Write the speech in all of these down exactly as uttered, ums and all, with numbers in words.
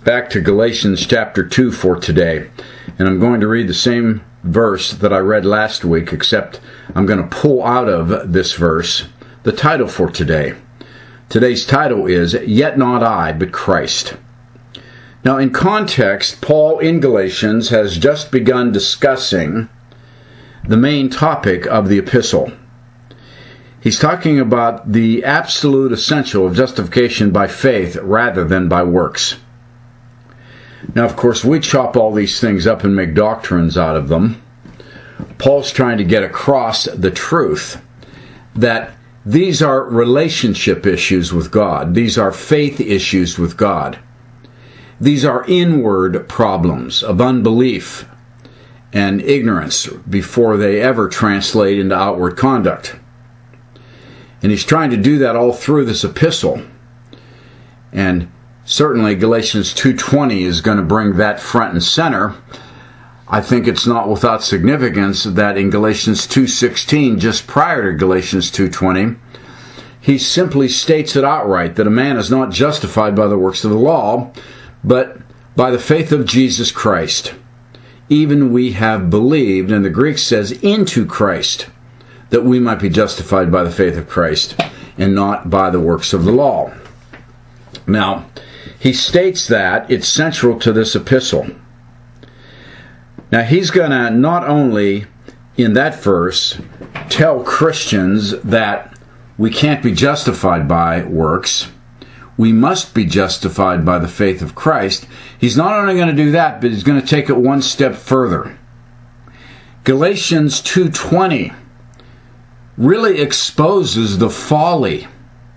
back to Galatians chapter two for today. And I'm going to read the same verse that I read last week, except I'm going to pull out of this verse the title for today. Today's title is, Yet Not I, But Christ. Now, in context, Paul in Galatians has just begun discussing the main topic of the epistle. He's talking about the absolute essential of justification by faith rather than by works. Now, of course, we chop all these things up and make doctrines out of them. Paul's trying to get across the truth that these are relationship issues with God. These are faith issues with God. These are inward problems of unbelief and ignorance before they ever translate into outward conduct. And he's trying to do that all through this epistle. And certainly Galatians two twenty is going to bring that front and center. I think it's not without significance that in Galatians two sixteen, just prior to Galatians two twenty, he simply states it outright that a man is not justified by the works of the law, but by the faith of Jesus Christ. Even we have believed, and the Greek says, into Christ, that we might be justified by the faith of Christ and not by the works of the law. Now, he states that it's central to this epistle. Now, he's going to not only, in that verse, tell Christians that we can't be justified by works, we must be justified by the faith of Christ. He's not only going to do that, but he's going to take it one step further. Galatians two twenty really exposes the folly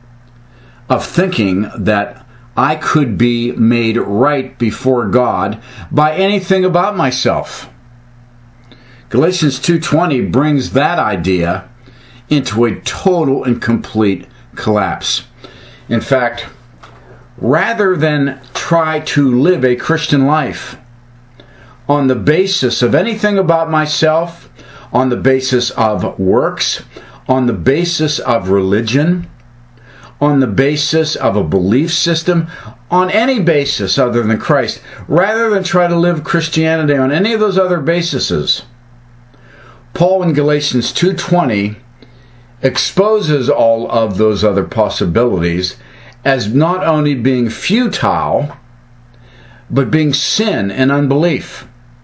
of thinking that I could be made right before God by anything about myself. Galatians two twenty brings that idea into a total and complete collapse. In fact, rather than try to live a Christian life on the basis of anything about myself, on the basis of works, on the basis of religion, on the basis of a belief system, on any basis other than Christ, rather than try to live Christianity on any of those other bases, Paul in Galatians two twenty exposes all of those other possibilities as not only being futile, but being sin and unbelief.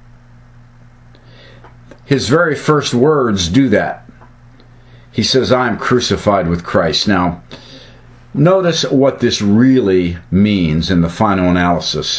His very first words do that. He says, I am crucified with Christ. Now, notice what this really means in the final analysis.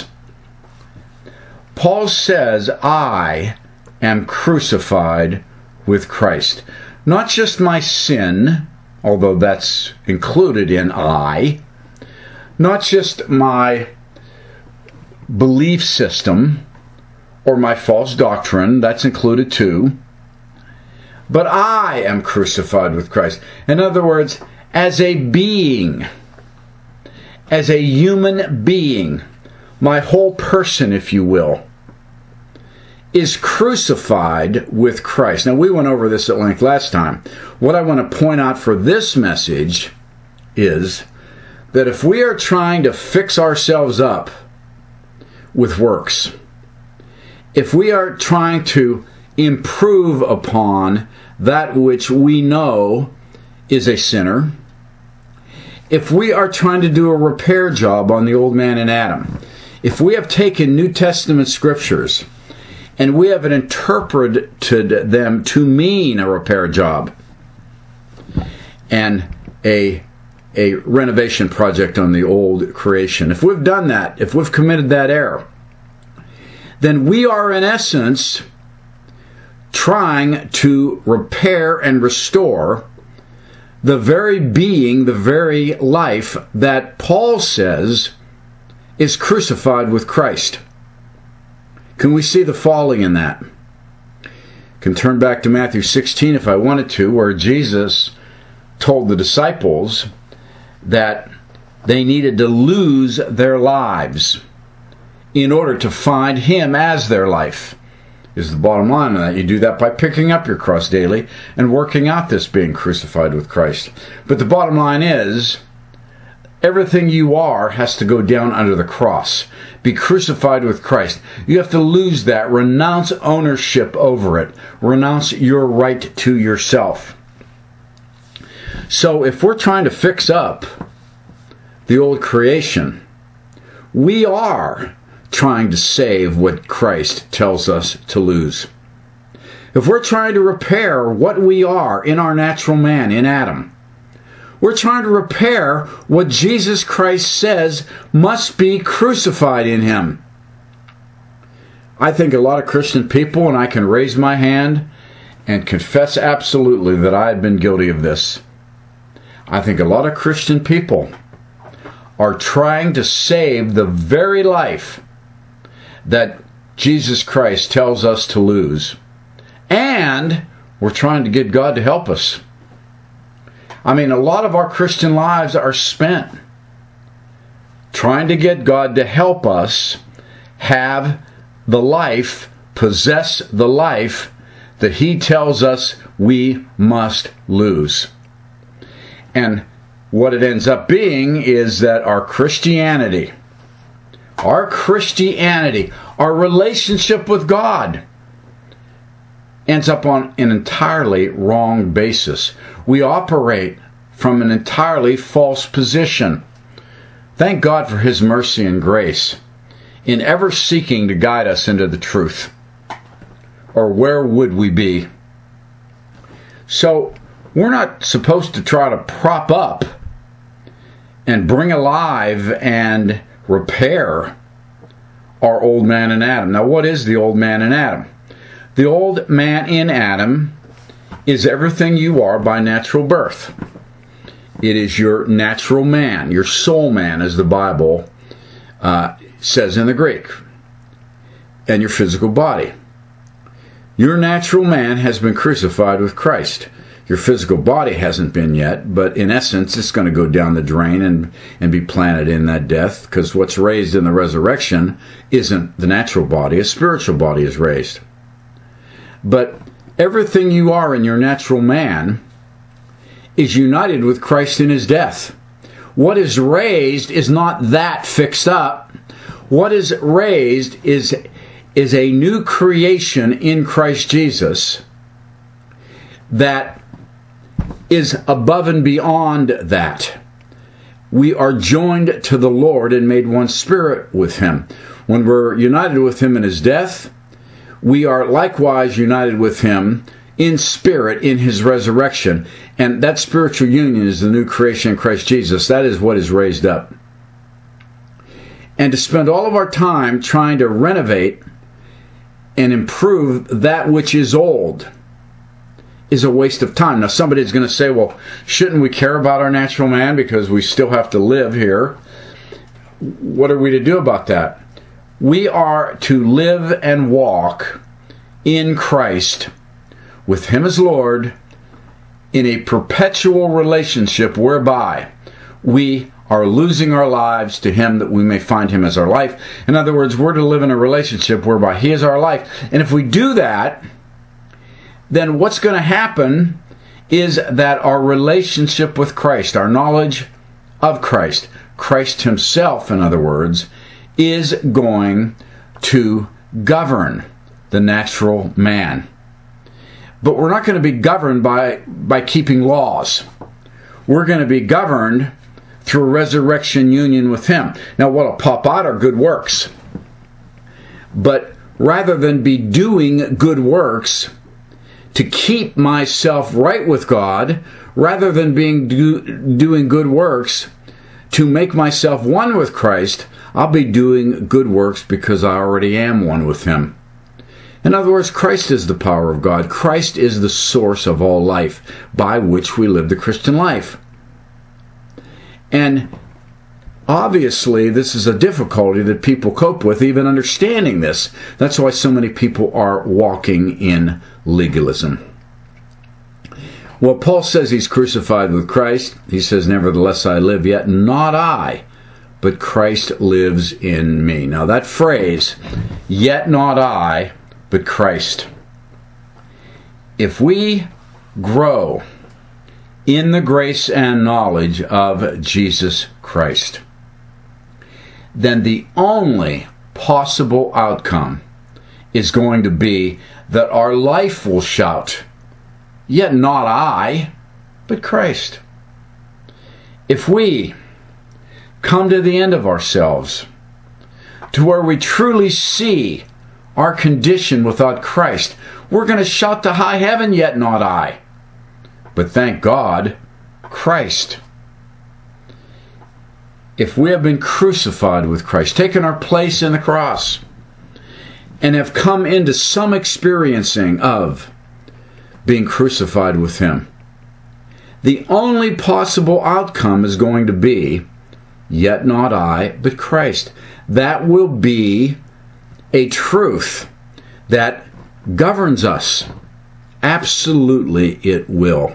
Paul says, I am crucified with Christ. Not just my sin, although that's included in I, not just my belief system or my false doctrine, that's included too, but I am crucified with Christ. In other words, as a being, as a human being, my whole person, if you will, is crucified with Christ. Now, we went over this at length last time. What I want to point out for this message is that if we are trying to fix ourselves up with works, if we are trying to improve upon that which we know is a sinner, if we are trying to do a repair job on the old man in Adam, if we have taken New Testament scriptures and we have interpreted them to mean a repair job and a a renovation project on the old creation, if we've done that, if we've committed that error, then we are in essence trying to repair and restore the very being, the very life that Paul says is crucified with Christ. Can we see the folly in that? Can turn back to Matthew sixteen if I wanted to, where Jesus told the disciples that they needed to lose their lives in order to find Him as their life. Is the bottom line of that. You do that by picking up your cross daily and working out this being crucified with Christ. But the bottom line is Everything you are has to go down under the cross. Be crucified with Christ. You have to lose that. Renounce ownership over it. Renounce your right to yourself. So if we're trying to fix up the old creation, we are trying to save what Christ tells us to lose. If we're trying to repair what we are in our natural man, in Adam, we're trying to repair what Jesus Christ says must be crucified in him. I think a lot of Christian people, and I can raise my hand and confess absolutely that I have been guilty of this. I think a lot of Christian people are trying to save the very life that Jesus Christ tells us to lose. And we're trying to get God to help us. I mean, a lot of our Christian lives are spent trying to get God to help us have the life, possess the life that He tells us we must lose. And what it ends up being is that our Christianity, our Christianity, our relationship with God ends up on an entirely wrong basis. We operate from an entirely false position. Thank God for His mercy and grace in ever seeking to guide us into the truth. Or where would we be? So, we're not supposed to try to prop up and bring alive and repair our old man in Adam. Now, what is the old man in Adam? The old man in Adam is everything you are by natural birth. It is your natural man, your soul man, as the Bible uh, says in the Greek, and your physical body. Your natural man has been crucified with Christ. Your physical body hasn't been yet, but in essence, it's going to go down the drain and, and be planted in that death, because what's raised in the resurrection isn't the natural body. A spiritual body is raised. But everything you are in your natural man is united with Christ in His death. What is raised is not that fixed up. What is raised is, is a new creation in Christ Jesus that is above and beyond that. We are joined to the Lord and made one spirit with Him. When we're united with Him in His death, we are likewise united with Him in spirit in His resurrection. And that spiritual union is the new creation in Christ Jesus. That is what is raised up. And to spend all of our time trying to renovate and improve that which is old is a waste of time. Now, somebody's going to say, well, shouldn't we care about our natural man because we still have to live here? What are we to do about that? We are to live and walk in Christ with Him as Lord in a perpetual relationship whereby we are losing our lives to Him that we may find Him as our life. In other words, we're to live in a relationship whereby He is our life. And if we do that, then what's going to happen is that our relationship with Christ, our knowledge of Christ, Christ Himself, in other words, is going to govern the natural man. But we're not going to be governed by, by keeping laws. We're going to be governed through a resurrection union with Him. Now, what'll pop out are good works. But rather than be doing good works to keep myself right with God, rather than being do, doing good works to make myself one with Christ, I'll be doing good works because I already am one with Him. In other words, Christ is the power of God. Christ is the source of all life by which we live the Christian life. And obviously, this is a difficulty that people cope with, even understanding this. That's why so many people are walking in legalism. Well, Paul says he's crucified with Christ. He says, nevertheless I live, yet not I, but Christ lives in me. Now that phrase, yet not I, but Christ. If we grow in the grace and knowledge of Jesus Christ, then the only possible outcome is going to be that our life will shout, "Yet not I, but Christ." If we come to the end of ourselves, to where we truly see our condition without Christ, we're going to shout to high heaven, "Yet not I, but thank God, Christ." If we have been crucified with Christ, taken our place in the cross, and have come into some experiencing of being crucified with Him, the only possible outcome is going to be, "Yet not I, but Christ." That will be a truth that governs us. Absolutely it will.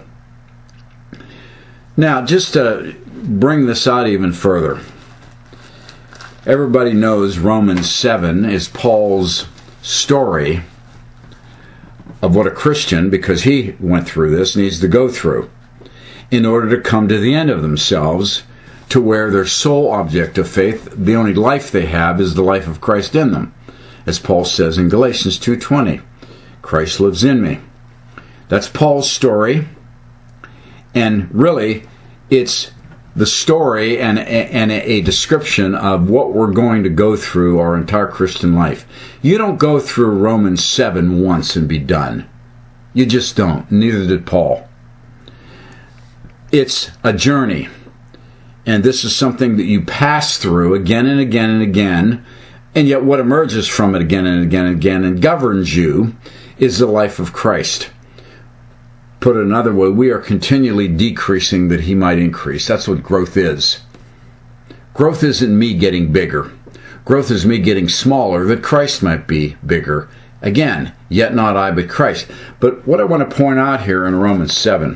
Now, just to bring this out even further, everybody knows Romans seven is Paul's story of what a Christian, because he went through this, needs to go through in order to come to the end of themselves, to where their sole object of faith, the only life they have, is the life of Christ in them. As Paul says in Galatians two twenty, "Christ lives in me." That's Paul's story, and really it's the story and, and a description of what we're going to go through our entire Christian life. You don't go through Romans seven once and be done. You just don't. Neither did Paul. It's a journey. And this is something that you pass through again and again and again. And yet what emerges from it again and again and again and governs you is the life of Christ. Put it another way, we are continually decreasing that He might increase. That's what growth is. Growth isn't me getting bigger. Growth is me getting smaller that Christ might be bigger. Again, yet not I, but Christ. But what I want to point out here in Romans seven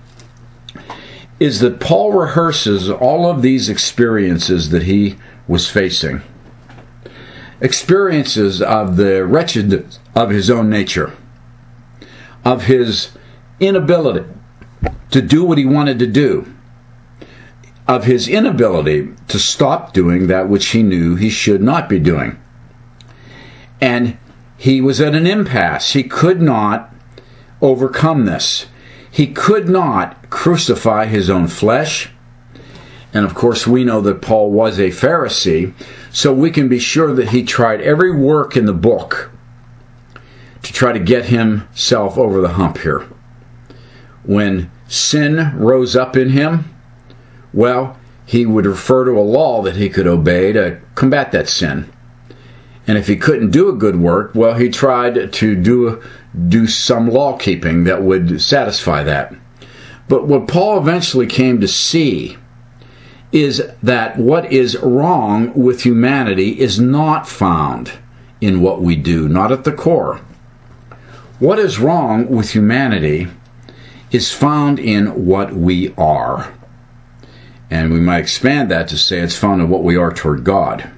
is that Paul rehearses all of these experiences that he was facing. Experiences of the wretchedness of his own nature, of his inability to do what he wanted to do, of his inability to stop doing that which he knew he should not be doing. And he was at an impasse. He could not overcome this. He could not crucify his own flesh. And of course, we know that Paul was a Pharisee, so we can be sure that he tried every work in the book to try to get himself over the hump here. When sin rose up in him, well, he would refer to a law that he could obey to combat that sin. And if he couldn't do a good work, well, he tried to do, do some law keeping that would satisfy that. But what Paul eventually came to see is that what is wrong with humanity is not found in what we do, not at the core. What is wrong with humanity is found in what we are. And we might expand that to say it's found in what we are toward God.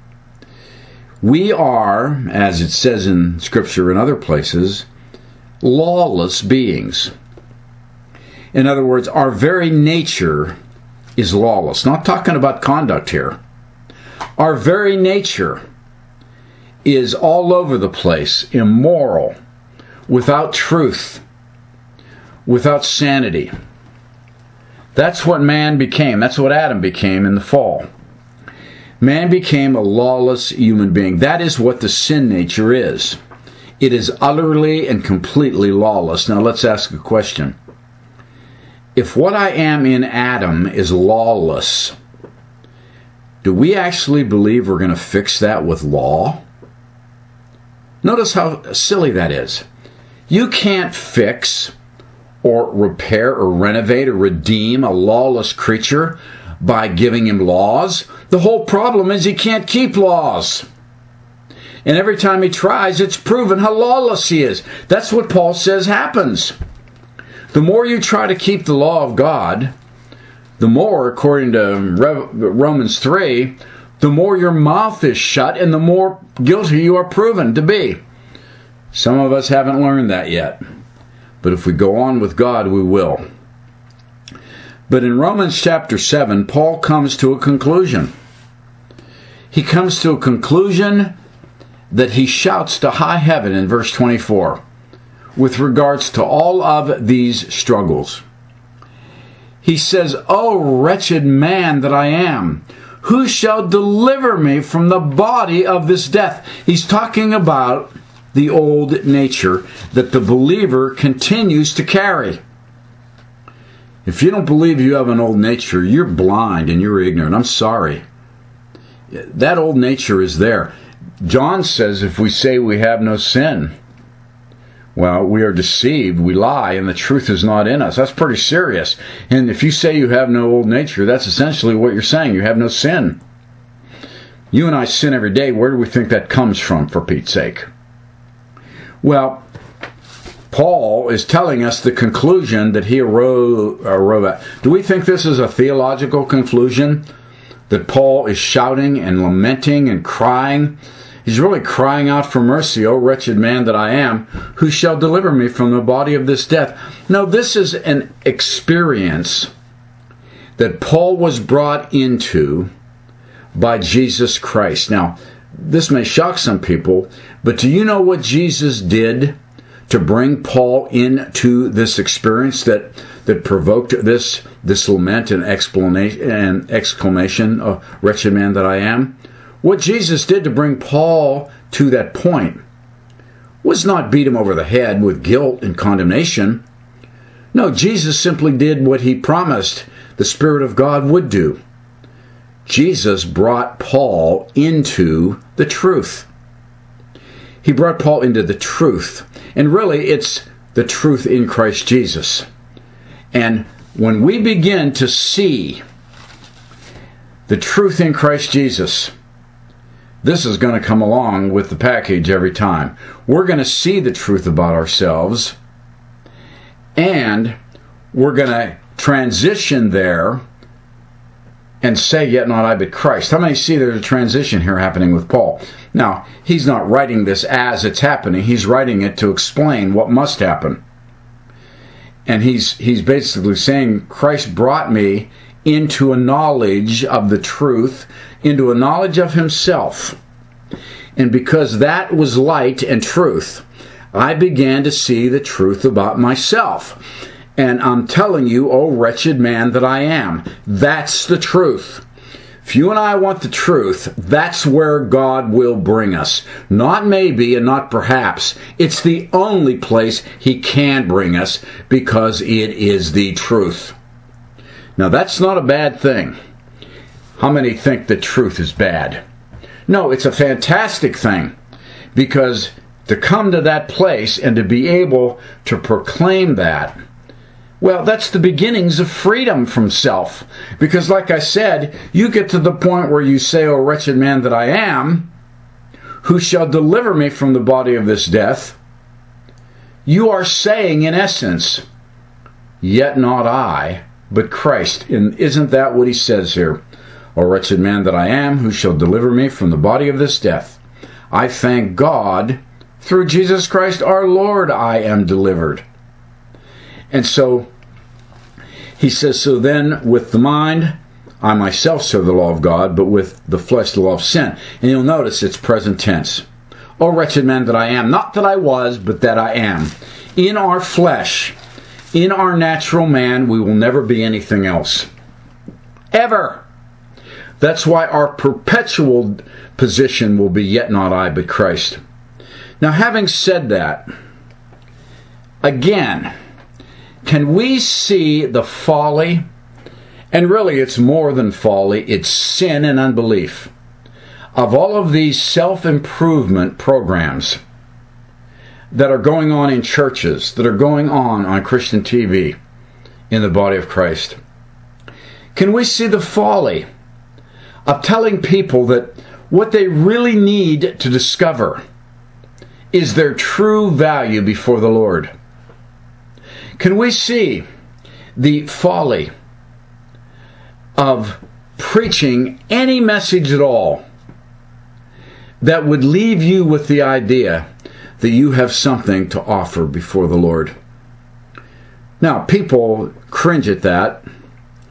We are, as it says in Scripture and other places, lawless beings. In other words, our very nature is lawless. Not talking about conduct here. Our very nature is all over the place, immoral, without truth, without sanity. That's what man became. That's what Adam became in the fall. Man became a lawless human being. That is what the sin nature is. It is utterly and completely lawless. Now let's ask a question. If what I am in Adam is lawless, do we actually believe we're going to fix that with law? Notice how silly that is. You can't fix or repair or renovate or redeem a lawless creature by giving him laws. The whole problem is he can't keep laws. And every time he tries, it's proven how lawless he is. That's what Paul says happens. The more you try to keep the law of God, the more, according to Romans three, the more your mouth is shut and the more guilty you are proven to be. Some of us haven't learned that yet. But if we go on with God, we will. But in Romans chapter seven, Paul comes to a conclusion. He comes to a conclusion that he shouts to high heaven in verse twenty-four with regards to all of these struggles. He says, "O wretched man that I am, who shall deliver me from the body of this death?" He's talking about the old nature that the believer continues to carry. If you don't believe you have an old nature, you're blind and you're ignorant. I'm sorry. That old nature is there. John says if we say we have no sin, well, we are deceived, we lie, and the truth is not in us. That's pretty serious. And if you say you have no old nature, that's essentially what you're saying. You have no sin. You and I sin every day. Where do we think that comes from, for Pete's sake? Well, Paul is telling us the conclusion that he arose, arose at. Do we think this is a theological conclusion? That Paul is shouting and lamenting and crying? He's really crying out for mercy, "O wretched man that I am, who shall deliver me from the body of this death?" No, this is an experience that Paul was brought into by Jesus Christ. Now, this may shock some people, but do you know what Jesus did to bring Paul into this experience that that provoked this this lament and explanation and exclamation, "Oh, wretched man that I am"? What Jesus did to bring Paul to that point was not beat him over the head with guilt and condemnation. No, Jesus simply did what he promised the Spirit of God would do. Jesus brought Paul into the truth. He brought Paul into the truth. And really, it's the truth in Christ Jesus. And when we begin to see the truth in Christ Jesus, this is going to come along with the package every time. We're going to see the truth about ourselves, and we're going to transition there and say, "Yet not I, but Christ." How many see there's a transition here happening with Paul? Now, he's not writing this as it's happening. He's writing it to explain what must happen. And he's he's basically saying, Christ brought me into a knowledge of the truth, into a knowledge of himself. And because that was light and truth, I began to see the truth about myself. And I'm telling you, "O wretched man that I am," that's the truth. If you and I want the truth, that's where God will bring us. Not maybe and not perhaps. It's the only place he can bring us, because it is the truth. Now, that's not a bad thing. How many think that truth is bad? No, it's a fantastic thing, because to come to that place and to be able to proclaim that, well, that's the beginnings of freedom from self. Because like I said, you get to the point where you say, "O wretched man that I am, who shall deliver me from the body of this death?" You are saying, in essence, "Yet not I, but Christ." And isn't that what he says here? "O wretched man that I am, who shall deliver me from the body of this death? I thank God, through Jesus Christ our Lord, I am delivered." And so, he says, "So then, with the mind, I myself serve the law of God, but with the flesh the law of sin." And you'll notice it's present tense. "O wretched man that I am," not that I was, but that I am. In our flesh, in our natural man, we will never be anything else. Ever. That's why our perpetual position will be, "Yet not I, but Christ." Now, having said that, again, can we see the folly? And really, it's more than folly. It's sin and unbelief of all of these self-improvement programs that are going on in churches, that are going on on Christian T V in the body of Christ. Can we see the folly of telling people that what they really need to discover is their true value before the Lord? Can we see the folly of preaching any message at all that would leave you with the idea that you have something to offer before the Lord? Now, people cringe at that.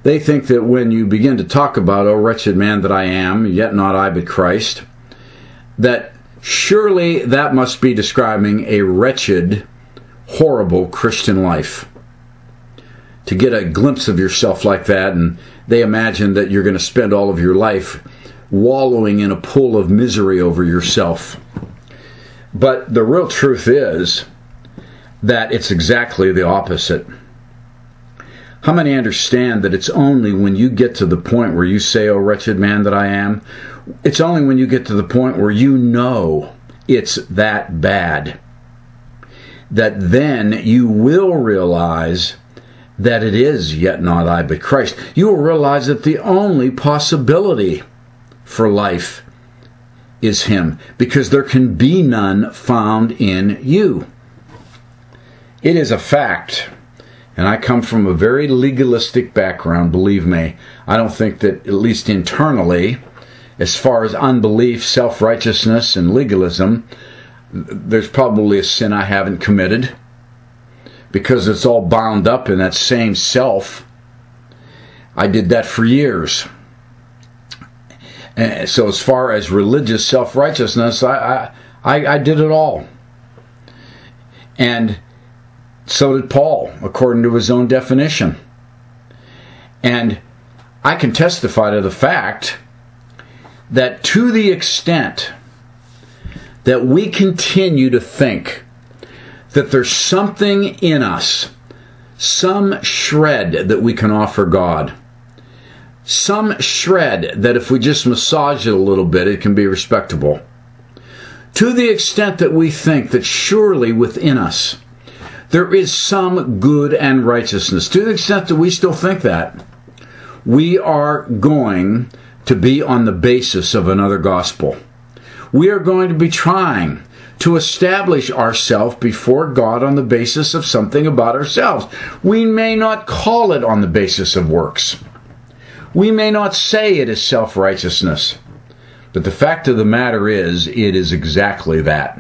They think that when you begin to talk about, "O wretched man that I am, yet not I but Christ," that surely that must be describing a wretched, horrible Christian life. To get a glimpse of yourself like that, and they imagine that you're going to spend all of your life wallowing in a pool of misery over yourself. But the real truth is that it's exactly the opposite. How many understand that it's only when you get to the point where you say, "O wretched man that I am," it's only when you get to the point where you know it's that bad, that then you will realize that it is yet not I but Christ. You will realize that the only possibility for life is Him, because there can be none found in you. It is a fact, and I come from a very legalistic background, believe me. I don't think that, at least internally, as far as unbelief, self-righteousness, and legalism, there's probably a sin I haven't committed, because it's all bound up in that same self. I did that for years. And so as far as religious self-righteousness, I, I, I did it all. And so did Paul, according to his own definition. And I can testify to the fact that to the extent that we continue to think that there's something in us, some shred that we can offer God, some shred that if we just massage it a little bit, it can be respectable. To the extent that we think that surely within us there is some good and righteousness, to the extent that we still think that, we are going to be on the basis of another gospel. We are going to be trying to establish ourselves before God on the basis of something about ourselves. We may not call it on the basis of works. We may not say it is self-righteousness. But the fact of the matter is, it is exactly that.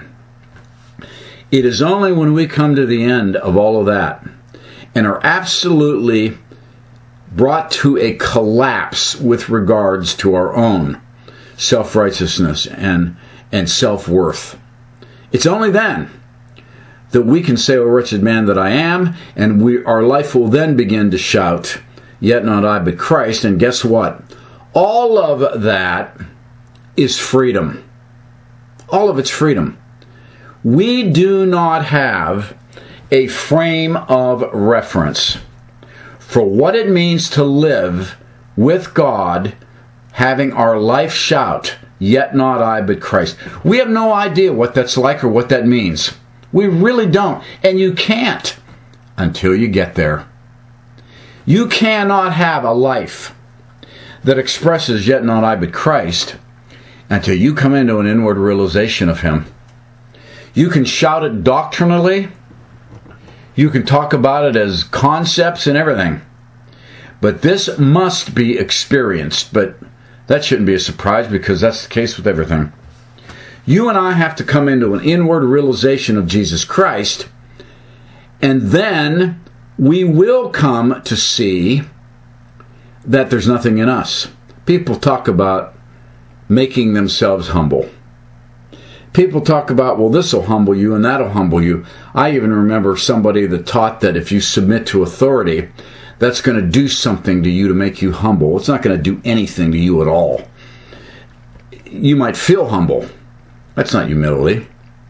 It is only when we come to the end of all of that and are absolutely brought to a collapse with regards to our own self-righteousness and, and self-worth. It's only then that we can say, "O wretched man that I am," and we, our life will then begin to shout, "Yet not I but Christ." And guess what? All of that is freedom. All of it's freedom. We do not have a frame of reference for what it means to live with God, having our life shout, "Yet not I but Christ." We have no idea what that's like or what that means. We really don't. And you can't until you get there. You cannot have a life that expresses "Yet not I but Christ" until you come into an inward realization of Him. You can shout it doctrinally. You can talk about it as concepts and everything. But this must be experienced. But that shouldn't be a surprise, because that's the case with everything. You and I have to come into an inward realization of Jesus Christ, and then we will come to see that there's nothing in us. People talk about making themselves humble. People talk about, well, this will humble you and that'll humble you. I even remember somebody that taught that if you submit to authority, that's going to do something to you to make you humble. It's not going to do anything to you at all. You might feel humble. That's not humility.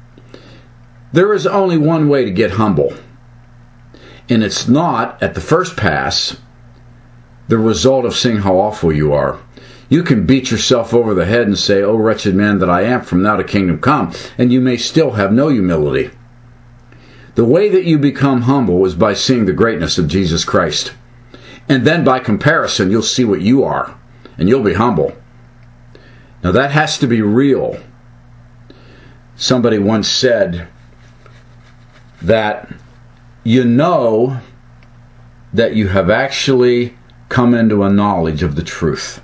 There is only one way to get humble. And it's not, at the first pass, the result of seeing how awful you are. You can beat yourself over the head and say, "O wretched man that I am, from now to kingdom come," and you may still have no humility. The way that you become humble is by seeing the greatness of Jesus Christ. And then by comparison, you'll see what you are, and you'll be humble. Now that has to be real. Somebody once said that you know that you have actually come into a knowledge of the truth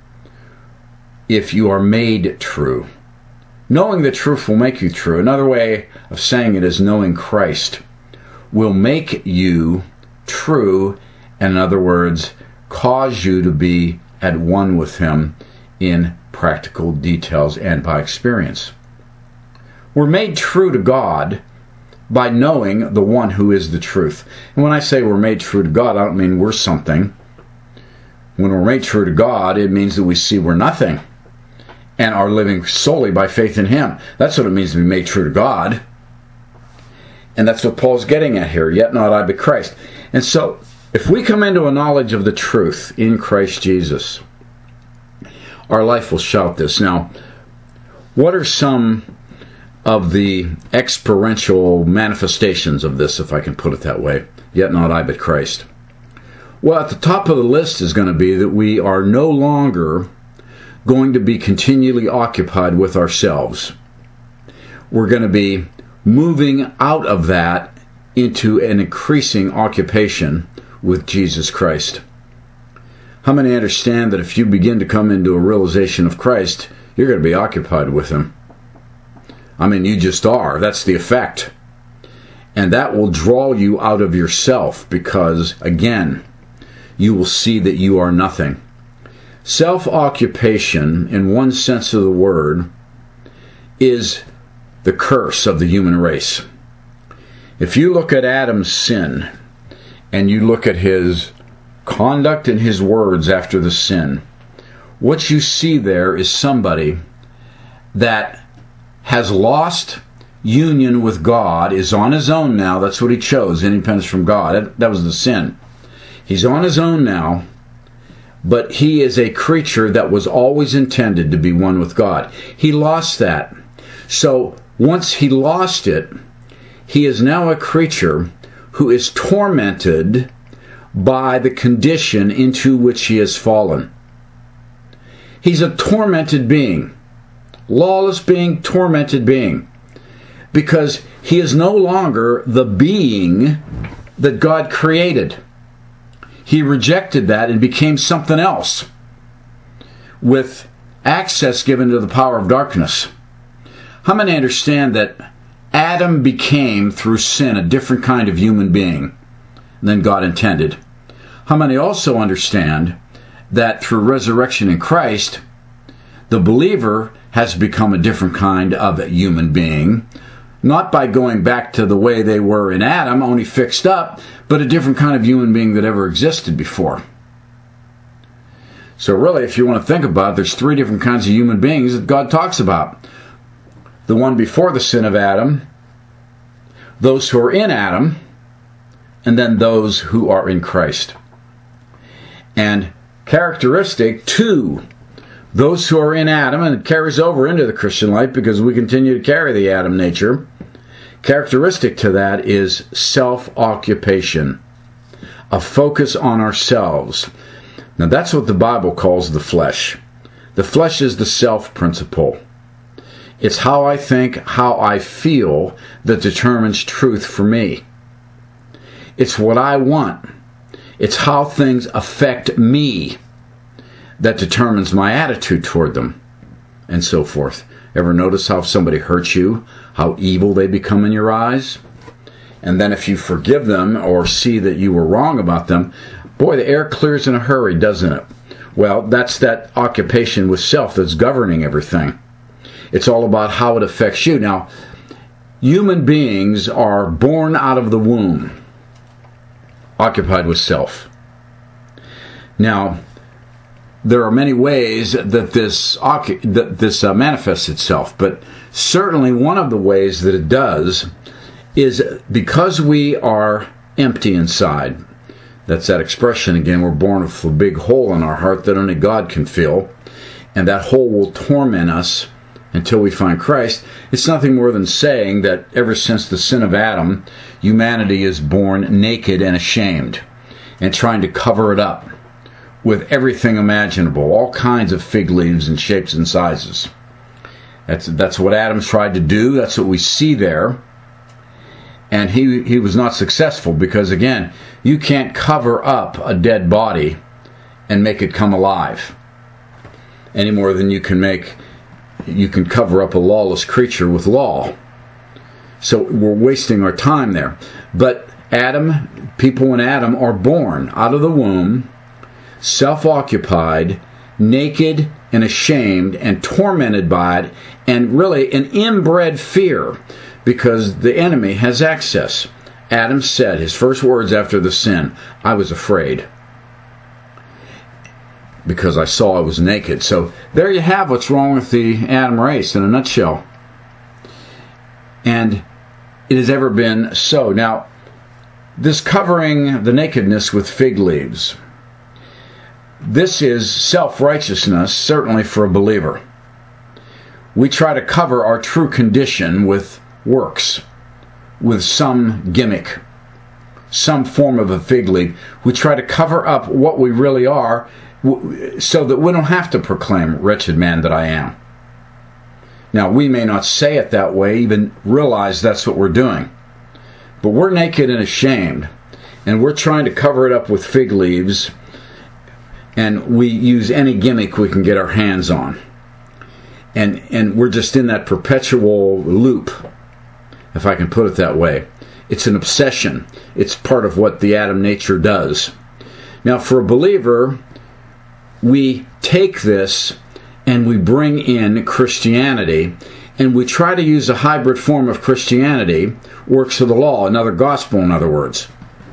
if you are made true. Knowing the truth will make you true. Another way of saying it is knowing Christ will make you true, and in other words, cause you to be at one with him in practical details and by experience. We're made true to God by knowing the one who is the truth. And when I say we're made true to God, I don't mean we're something. When we're made true to God, it means that we see we're nothing and are living solely by faith in him. That's what it means to be made true to God. And that's what Paul's getting at here. Yet not I, but Christ. And so, if we come into a knowledge of the truth in Christ Jesus, our life will shout this. Now, what are some of the experiential manifestations of this, if I can put it that way? Yet not I, but Christ. Well, at the top of the list is going to be that we are no longer going to be continually occupied with ourselves. We're going to be moving out of that into an increasing occupation with Jesus Christ. How many understand that if you begin to come into a realization of Christ, you're going to be occupied with him? I mean, you just are. That's the effect. And that will draw you out of yourself because, again, you will see that you are nothing. Self-occupation, in one sense of the word, is the curse of the human race. If you look at Adam's sin, and you look at his conduct and his words after the sin, what you see there is somebody that has lost union with God, is on his own now. That's what he chose, independence from God. That, that was the sin. He's on his own now, but he is a creature that was always intended to be one with God. He lost that. So once he lost it, he is now a creature who is tormented by the condition into which he has fallen. He's a tormented being, lawless being, tormented being, because he is no longer the being that God created. He rejected that and became something else with access given to the power of darkness. How many understand that Adam became, through sin, a different kind of human being than God intended? How many also understand that through resurrection in Christ, the believer has become a different kind of human being, not by going back to the way they were in Adam, only fixed up, but a different kind of human being that ever existed before? So really, if you want to think about it, there's three different kinds of human beings that God talks about. The one before the sin of Adam, those who are in Adam, and then those who are in Christ. And characteristic to those who are in Adam, and it carries over into the Christian life because we continue to carry the Adam nature, characteristic to that is self-occupation, a focus on ourselves. Now that's what the Bible calls the flesh. The flesh is the self principle. It's how I think, how I feel that determines truth for me. It's what I want. It's how things affect me that determines my attitude toward them, and so forth. Ever notice how if somebody hurts you, how evil they become in your eyes? And then if you forgive them or see that you were wrong about them, boy, the air clears in a hurry, doesn't it? Well, that's that occupation with self that's governing everything. It's all about how it affects you. Now, human beings are born out of the womb occupied with self. Now, there are many ways that this that this uh, manifests itself, but certainly one of the ways that it does is because we are empty inside. That's that expression again, we're born with a big hole in our heart that only God can fill, and that hole will torment us until we find Christ. It's nothing more than saying that ever since the sin of Adam, humanity is born naked and ashamed and trying to cover it up with everything imaginable, all kinds of fig leaves and shapes and sizes. That's that's what Adam tried to do. That's what we see there. And he, he was not successful because, again, you can't cover up a dead body and make it come alive any more than you can make you can cover up a lawless creature with law. So we're wasting our time there. But Adam, people in Adam are born out of the womb self-occupied, naked and ashamed and tormented by it, and really an inbred fear because the enemy has access. Adam said, his first words after the sin, I was afraid because I saw I was naked. So there you have what's wrong with the Adam race in a nutshell. And it has ever been so. Now, this covering the nakedness with fig leaves, this is self-righteousness, certainly for a believer. We try to cover our true condition with works, with some gimmick, some form of a fig leaf. We try to cover up what we really are so that we don't have to proclaim, wretched man that I am. Now, we may not say it that way, even realize that's what we're doing. But we're naked and ashamed, and we're trying to cover it up with fig leaves, and we use any gimmick we can get our hands on. And and we're just in that perpetual loop, if I can put it that way. It's an obsession. It's part of what the Adam nature does. Now, for a believer, we take this and we bring in Christianity, and we try to use a hybrid form of Christianity, works of the law, another gospel, in other words.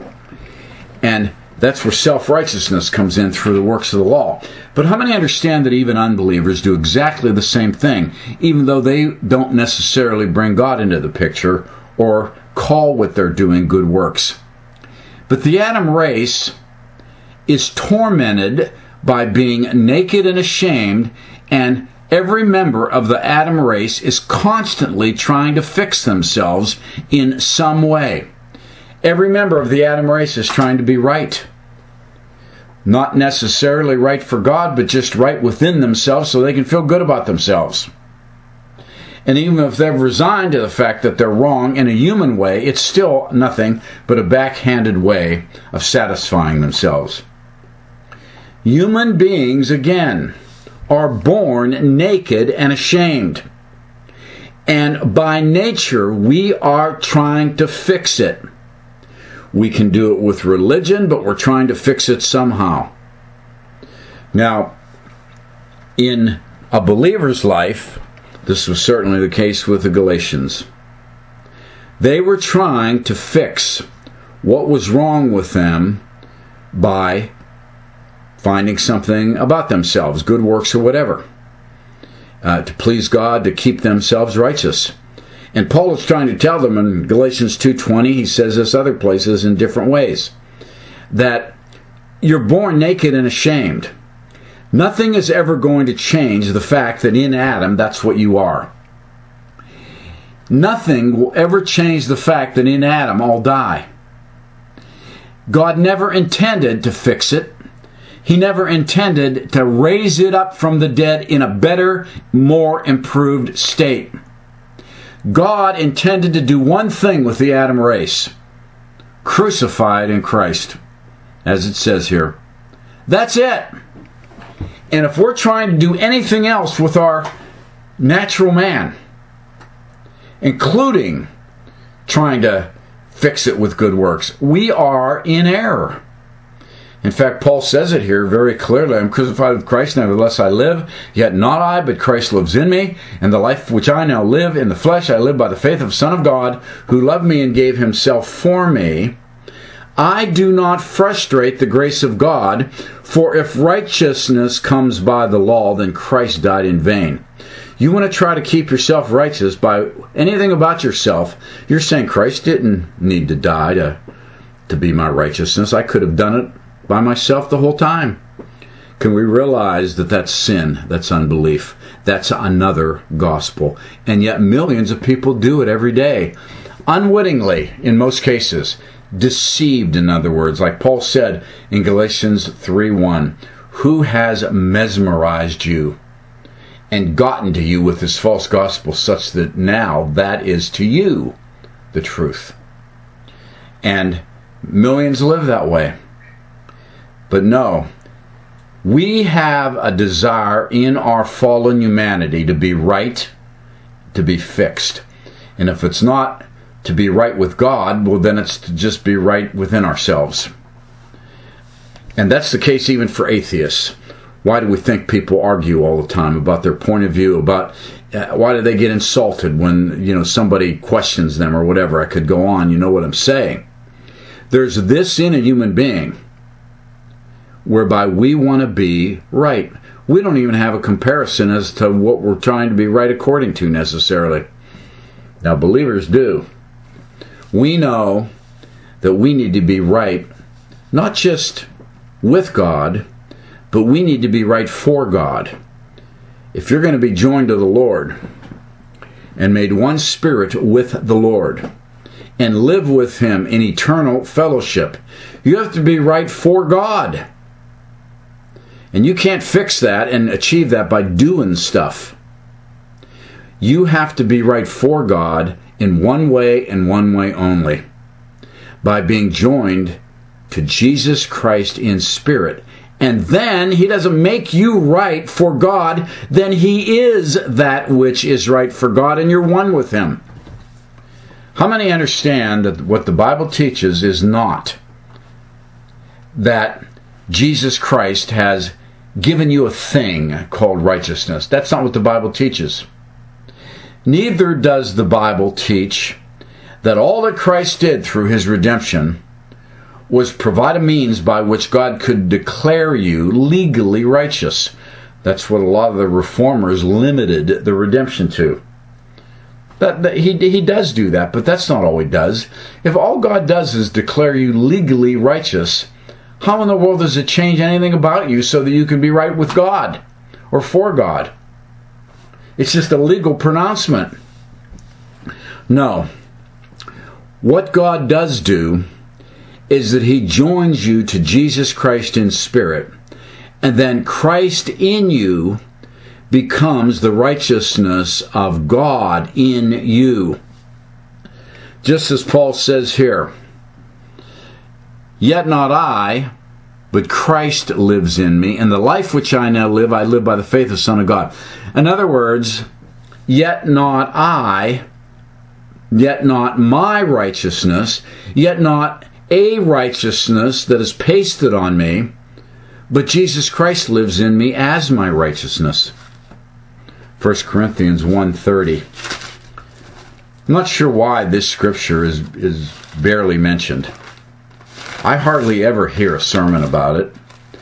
And that's where self-righteousness comes in through the works of the law. But how many understand that even unbelievers do exactly the same thing, even though they don't necessarily bring God into the picture or call what they're doing good works? But the Adam race is tormented by being naked and ashamed, and every member of the Adam race is constantly trying to fix themselves in some way. Every member of the Adam race is trying to be right. Not necessarily right for God, but just right within themselves so they can feel good about themselves. And even if they've resigned to the fact that they're wrong in a human way, it's still nothing but a backhanded way of satisfying themselves. Human beings, again, are born naked and ashamed. And by nature, we are trying to fix it. We can do it with religion, but we're trying to fix it somehow. Now, in a believer's life, this was certainly the case with the Galatians. They were trying to fix what was wrong with them by finding something about themselves, good works or whatever, uh, to please God, to keep themselves righteous. And Paul is trying to tell them in Galatians two twenty, he says this other places in different ways, that you're born naked and ashamed. Nothing is ever going to change the fact that in Adam, that's what you are. Nothing will ever change the fact that in Adam, all die. God never intended to fix it. He never intended to raise it up from the dead in a better, more improved state. God intended to do one thing with the Adam race: crucified in Christ, as it says here. That's it. And if we're trying to do anything else with our natural man, including trying to fix it with good works, we are in error. In fact, Paul says it here very clearly. I'm crucified with Christ, nevertheless I live. Yet not I, but Christ lives in me. And the life which I now live in the flesh, I live by the faith of the Son of God, who loved me and gave himself for me. I do not frustrate the grace of God, for if righteousness comes by the law, then Christ died in vain. You want to try to keep yourself righteous by anything about yourself, you're saying Christ didn't need to die to, to be my righteousness. I could have done it by myself the whole time. Can we realize that that's sin? That's unbelief. That's another gospel. And yet millions of people do it every day. Unwittingly, in most cases. Deceived, in other words. Like Paul said in Galatians three one, who has mesmerized you and gotten to you with this false gospel such that now that is to you the truth? And millions live that way. But no, we have a desire in our fallen humanity to be right, to be fixed. And if it's not to be right with God, well, then it's to just be right within ourselves. And that's the case even for atheists. Why do we think people argue all the time about their point of view, about uh, why do they get insulted when, you know, somebody questions them or whatever? I could go on, you know what I'm saying. There's this in a human being whereby we want to be right. We don't even have a comparison as to what we're trying to be right according to necessarily. Now, believers do. We know that we need to be right, not just with God, but we need to be right for God. If you're going to be joined to the Lord and made one spirit with the Lord and live with Him in eternal fellowship, you have to be right for God. And you can't fix that and achieve that by doing stuff. You have to be right for God in one way and one way only, by being joined to Jesus Christ in spirit. And then He doesn't make you right for God, then He is that which is right for God, and you're one with Him. How many understand that what the Bible teaches is not that Jesus Christ has given you a thing called righteousness? That's not what the Bible teaches. Neither does the Bible teach that all that Christ did through His redemption was provide a means by which God could declare you legally righteous. That's what a lot of the reformers limited the redemption to. That, that he, he does do that, but that's not all He does. If all God does is declare you legally righteous, how in the world does it change anything about you so that you can be right with God or for God? It's just a legal pronouncement. No. What God does do is that He joins you to Jesus Christ in spirit, and then Christ in you becomes the righteousness of God in you. Just as Paul says here, "Yet not I, but Christ lives in me, and the life which I now live, I live by the faith of the Son of God." In other words, yet not I, yet not my righteousness, yet not a righteousness that is pasted on me, but Jesus Christ lives in me as my righteousness. First Corinthians one thirty. I'm not sure why this scripture is, is barely mentioned. I hardly ever hear a sermon about it.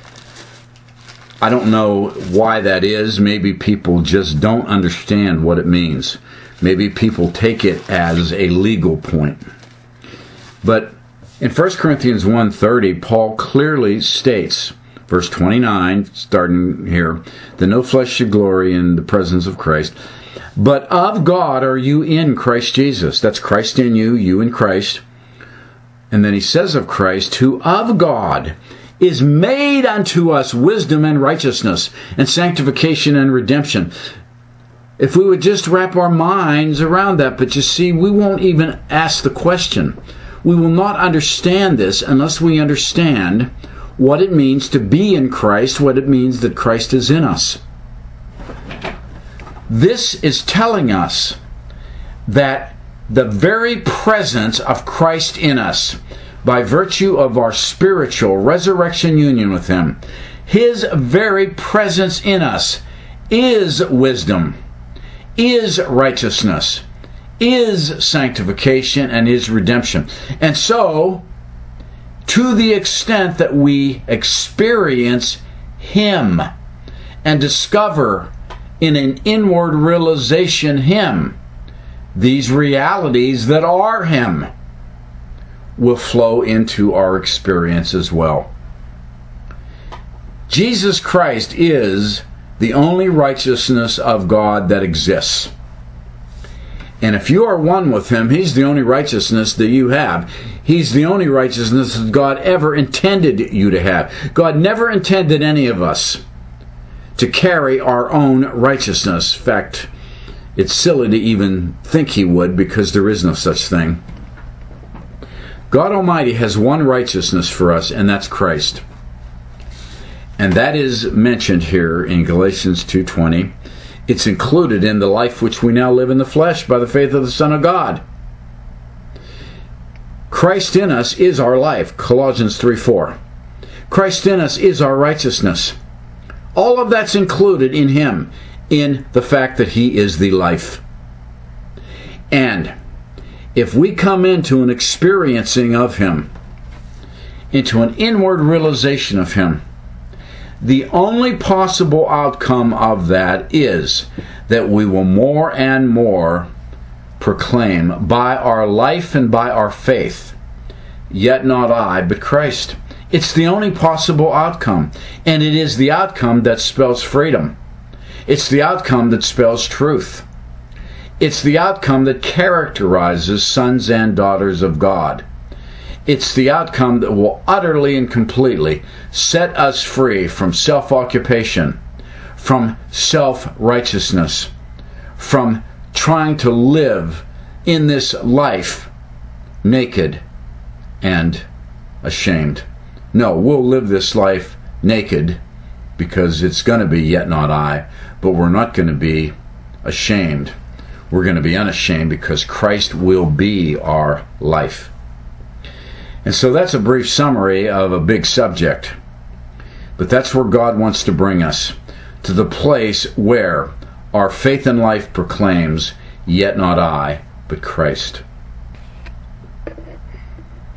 I don't know why that is. Maybe people just don't understand what it means. Maybe people take it as a legal point. But in First Corinthians one thirty, Paul clearly states, verse twenty-nine, starting here, that no flesh should glory in the presence of Christ, but of God are you in Christ Jesus. That's Christ in you, you in Christ. And then he says of Christ, who of God is made unto us wisdom and righteousness and sanctification and redemption. If we would just wrap our minds around that, but you see, we won't even ask the question. We will not understand this unless we understand what it means to be in Christ, what it means that Christ is in us. This is telling us that the very presence of Christ in us, by virtue of our spiritual resurrection union with Him, His very presence in us is wisdom, is righteousness, is sanctification, and is redemption. And so, to the extent that we experience Him and discover in an inward realization Him, these realities that are Him will flow into our experience as well. Jesus Christ is the only righteousness of God that exists. And if you are one with Him, He's the only righteousness that you have. He's the only righteousness that God ever intended you to have. God never intended any of us to carry our own righteousness. In fact, it's silly to even think He would, because there is no such thing. God Almighty has one righteousness for us, and that's Christ. And that is mentioned here in Galatians two twenty. It's included in the life which we now live in the flesh by the faith of the Son of God. Christ in us is our life, Colossians three four. Christ in us is our righteousness. All of that's included in Him, in the fact that He is the life. And if we come into an experiencing of Him, into an inward realization of Him, the only possible outcome of that is that we will more and more proclaim by our life and by our faith, yet not I, but Christ. It's the only possible outcome, and it is the outcome that spells freedom. It's the outcome that spells truth. It's the outcome that characterizes sons and daughters of God. It's the outcome that will utterly and completely set us free from self-occupation, from self-righteousness, from trying to live in this life naked and ashamed. No, we'll live this life naked because it's going to be yet not I, but we're not going to be ashamed. We're going to be unashamed because Christ will be our life. And so that's a brief summary of a big subject. But that's where God wants to bring us, to the place where our faith and life proclaims, yet not I, but Christ.